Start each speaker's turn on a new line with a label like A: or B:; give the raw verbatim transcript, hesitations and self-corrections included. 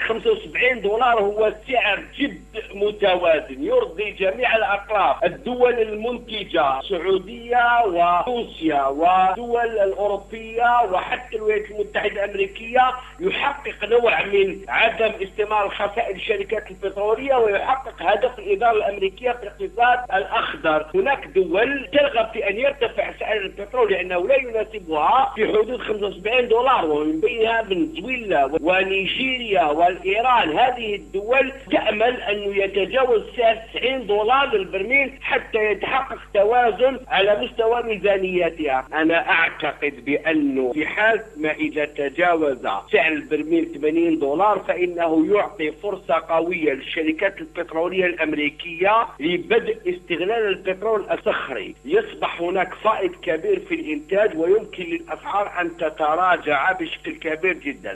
A: خمسة وسبعين دولار هو سعر جد متوازن يرضي جميع الأطراف، الدول المنتجة السعودية وروسيا والدول الأوروبية وحتى الولايات المتحدة الأمريكية، يحقق نوع من عدم استثمار خسائر الشركات البترولية ويحقق هدف الإدارة الأمريكية في الاقتصاد الأخضر. هناك دول ترغب في أن يرتفع سعر البترول لأنه لا يناسبها في حدود خمسة وسبعين دولار، ومن بينها فنزويلا ونيجيريا والإيران. هذه الدول تأمل أنه يتجاوز سعر تسعين دولار للبرميل حتى يتحقق توازن على مستوى ميزانياتها. أنا أعتقد بأنه في حال ما إذا تجاوز سعر البرميل ثمانين دولار فإنه يعطي فرصة قوية للشركات البترولية الأمريكية لبدء استغلال البترول الصخري. يصبح هناك فائض كبير في الإنتاج ويمكن للأسعار أن تتراجع بشكل كبير جدا.